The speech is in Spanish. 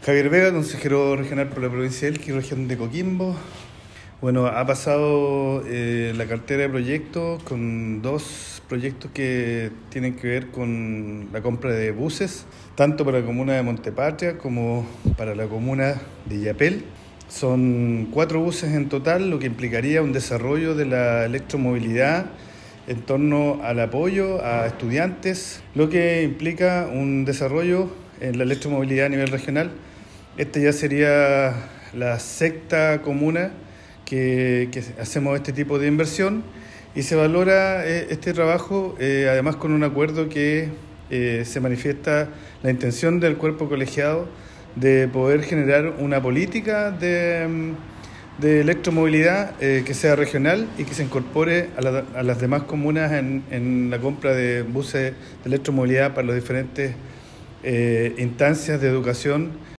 Javier Vega, consejero regional por la provincia de Elqui, región de Coquimbo. Bueno, ha pasado la cartera de proyectos con dos proyectos que tienen que ver con la compra de buses, tanto para la comuna de Montepatria como para la comuna de Illapel. Son 4 buses en total, lo que implicaría un desarrollo de la electromovilidad en torno al apoyo a estudiantes, lo que implica un desarrollo en la electromovilidad a nivel regional. Esta ya sería la sexta comuna que hacemos este tipo de inversión y se valora este trabajo además con un acuerdo que se manifiesta la intención del cuerpo colegiado de poder generar una política de electromovilidad que sea regional y que se incorpore a las demás comunas en la compra de buses de electromovilidad para las diferentes instancias de educación